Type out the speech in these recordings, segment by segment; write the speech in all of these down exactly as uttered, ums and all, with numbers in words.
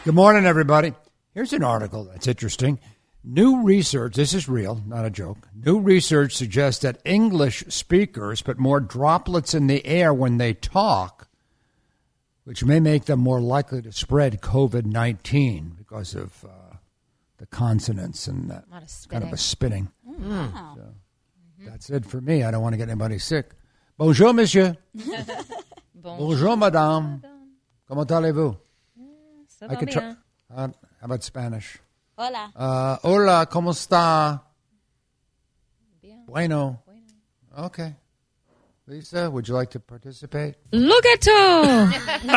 Good morning, everybody. Here's an article that's interesting. New research, this is real, not a joke. New research suggests that English speakers put more droplets in the air when they talk, which may make them more likely to spread covid nineteen because of uh, the consonants and that of kind of a spitting. Mm. Wow. So, mm-hmm. That's it for me. I don't want to get anybody sick. Bonjour, monsieur. Bonjour, madame. Comment allez-vous? Ça I va could try. bien. Uh, how about Spanish? Hola. Uh, hola, ¿cómo está? Bien. Bueno. Okay. Lisa, would you like to participate? Logato.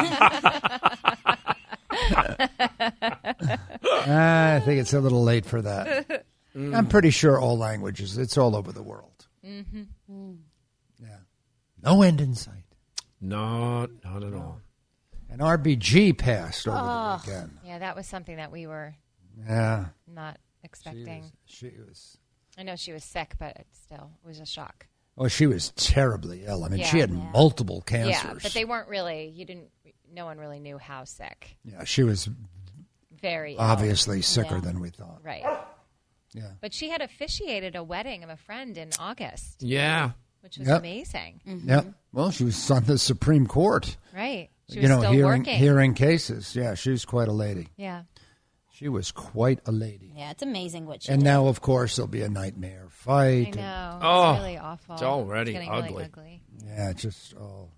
I think it's a little late for that. Mm. I'm pretty sure all languages, it's all over the world. Mm-hmm. Mm. Yeah. No end in sight. No, not at all. And R B G passed over oh, the weekend. Yeah, that was something that we were yeah. not expecting. She was, she was. I know she was sick, but it still it was a shock. Oh, she was terribly ill. I mean, yeah, she had yeah. multiple cancers. Yeah, but they weren't really, you didn't, no one really knew how sick. Yeah, she was very obviously ill. sicker yeah. than we thought. Right. Yeah. But she had officiated a wedding of a friend in August. Yeah. Which was yep. amazing. Mm-hmm. Yeah. Well, she was on the Supreme Court. Right. She you was know, still hearing, working. hearing cases. Yeah, she was quite a lady. Yeah. She was quite a lady. Yeah, it's amazing what she And did. now, of course, there'll be a nightmare fight. I know. It's oh, really awful. It's already it's ugly. Really ugly. Yeah, it's just oh,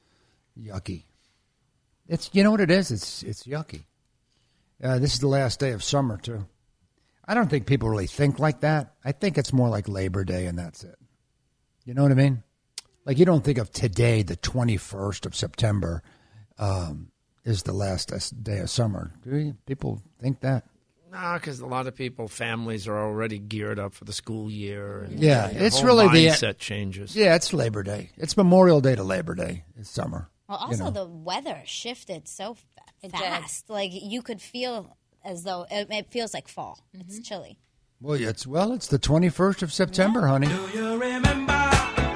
yucky. It's you know what it is. It's it's yucky. Uh, this is the last day of summer too. I don't think people really think like that. I think it's more like Labor Day, and that's it. You know what I mean? Like you don't think of today, the twenty-first of September, um, is the last day of summer. Do you? People think that? No, because a lot of people, families are already geared up for the school year. And yeah, the it's whole really mindset the changes. Yeah, it's Labor Day. It's Memorial Day to Labor Day. It's summer. Well, also you know. the weather shifted so It fast. did. Like you could feel as though it, it feels like fall. Mm-hmm. It's chilly. Well, it's well, it's the twenty-first of September, yeah. honey. Do you remember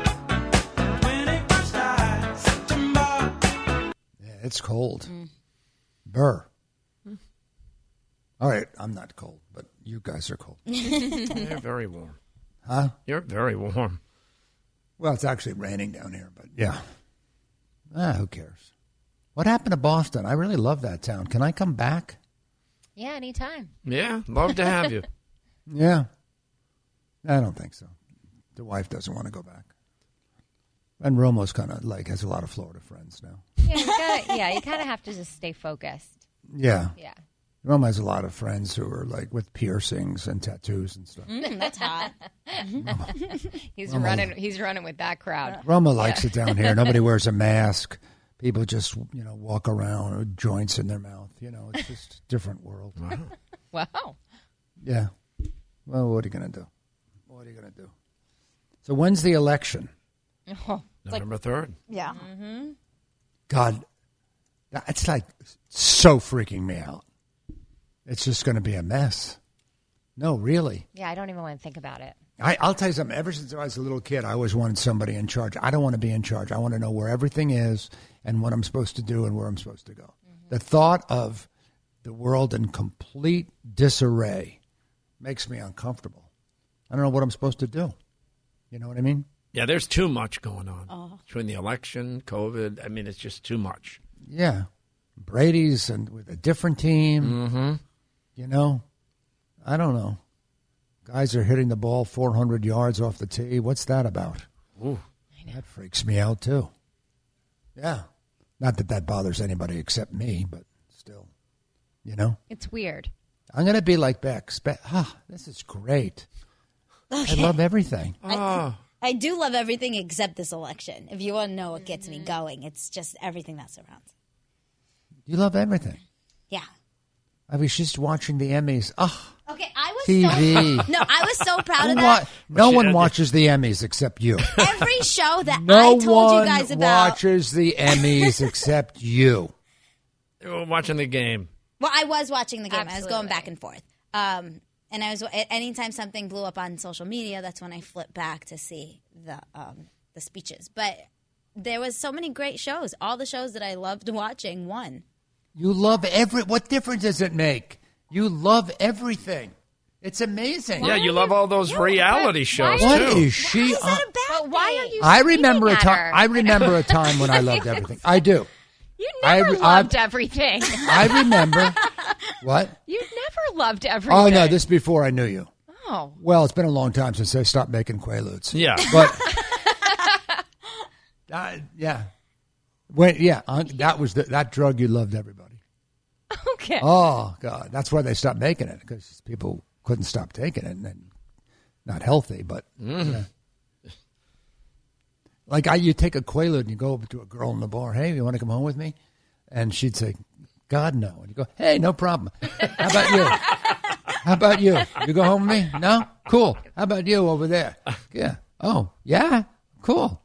twenty-first of September? Yeah, it's cold. Mm. Burr. Mm. All right, I'm not cold, but you guys are cold. You're very warm. Huh? You're very warm. Well, it's actually raining down here, but yeah. Ah, who cares? What happened to Boston? I really love that town. Can I come back? Yeah, anytime. Yeah, love to have you. Yeah. I don't think so. The wife doesn't want to go back. And Romo's kind of like has a lot of Florida friends now. Yeah, you gotta, yeah, you kind of have to just stay focused. Yeah. Yeah. Roma has a lot of friends who are like with piercings and tattoos and stuff. Mm, that's hot. he's Roma, running. He's running with that crowd. Roma likes yeah. it down here. Nobody wears a mask. People just you know walk around with joints in their mouth. You know, it's just a different world. Wow. Wow. Yeah. Well, what are you going to do? What are you going to do? So when's the election? Oh, November third. Yeah. Mm-hmm. God, it's like so freaking me out. It's just going to be a mess. No, really. Yeah, I don't even want to think about it. I, I'll tell you something. Ever since I was a little kid, I always wanted somebody in charge. I don't want to be in charge. I want to know where everything is and what I'm supposed to do and where I'm supposed to go. Mm-hmm. The thought of the world in complete disarray makes me uncomfortable. I don't know what I'm supposed to do. You know what I mean? Yeah, there's too much going on. Oh. Between the election, COVID, I mean, it's just too much. Yeah. Brady's and with a different team. Mm-hmm. You know, I don't know. Guys are hitting the ball four hundred yards off the tee. What's that about? Ooh. That freaks me out, too. Yeah. Not that that bothers anybody except me, but still, you know? It's weird. I'm going to be like Bex. Be- ah, this is great. Okay. I love everything. Oh. I, I do love everything except this election. If you want to know what gets me going, it's just everything that surrounds it. You love everything. Yeah. I was just watching the Emmys. Oh, Okay, I was T V. so no, I was so proud of Who that. wa- no one watches the Emmys except you. Every show that No I told one you guys about. watches the Emmys except you. You were watching the game. Well, I was watching the game. I was going Absolutely. back and forth. Um, and I was anytime something blew up on social media, that's when I flipped back to see the um, the speeches. But there was so many great shows. All the shows that I loved watching won. You love every. What difference does it make? You love everything. It's amazing. Yeah, you love all those reality shows What too. is she? Is that on- a bad But why thing? are you? I remember a screaming at time. her? I remember a time when I loved everything. I do. You I never re- loved I've- everything. I remember. What? You never loved everything. Oh no! This is before I knew you. Oh. Well, it's been a long time since I stopped making Quaaludes. Yeah. But uh, yeah, when yeah, uh, that was the, that drug you loved everybody. Okay. Oh God, that's why they stopped making it because people couldn't stop taking it, and then not healthy, but yeah. Like I, you take a Quaalude and you go over to a girl in the bar. Hey, you want to come home with me? And she'd say, God no. And you go, hey, no problem. How about you? How about you? You go home with me? No? Cool. How about you over there? Yeah. Oh, yeah? Cool.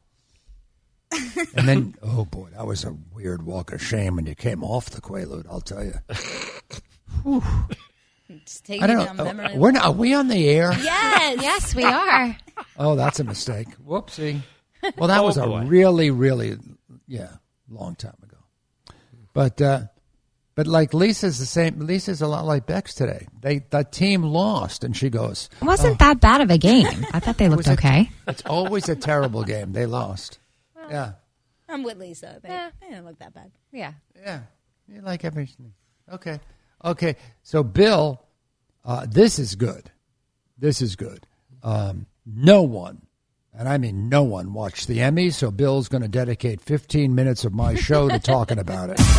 And then, oh, boy, that was a weird walk of shame when you came off the Quaalude, I'll tell you. Whew. Just taking I don't you down know. memory Uh, we're not, are we on the air? Yes. Yes, we are. Oh, that's a mistake. Whoopsie. Well, that Oh, was a boy. really, really, yeah, long time ago. But, uh, but like Lisa's the same. Lisa's a lot like Bex today. They the team lost, and she goes, It wasn't that bad of a game. I thought they looked was a- okay. "It's always a terrible game. They lost." Yeah, I'm with Lisa. They, Yeah. they didn't look that bad. Yeah. yeah. You like everything. Okay, okay. So Bill, uh, this is good. This is good. Um, no one. And I mean, no one watched the Emmys, so Bill's going to dedicate fifteen minutes of my show to talking about it.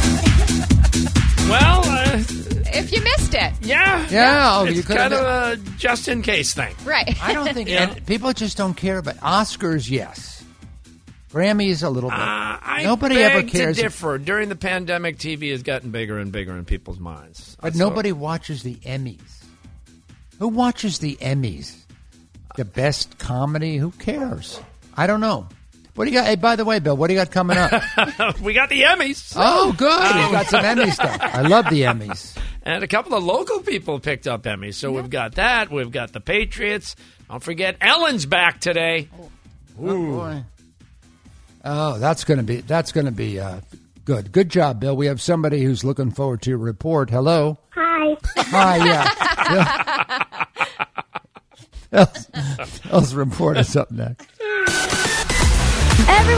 Well, uh, If you missed it. yeah. Yeah, oh, It's you could've kind of done- a just in case thing. Right. I don't think Yeah. and people just don't care about Oscars. Yes, Grammys a little bit. Uh, I nobody beg ever cares, to differ. During the pandemic, T V has gotten bigger and bigger in people's minds. but So- nobody watches the Emmys. Who watches the Emmys? The best comedy? Who cares? I don't know. What do you got? Hey, by the way, Bill, what do you got coming up? we got the Emmys. Oh, good. You got some Emmy stuff. I love the Emmys. And a couple of local people picked up Emmys. So we've got that. We've got the Patriots. Don't forget, Ellen's back today. Oh, boy. Oh, that's going to be that's going to be uh, good. Good job, Bill. We have somebody who's looking forward to your report. Hello. Hi. Hi. Yeah. Bill's, Bill's report is up next. Every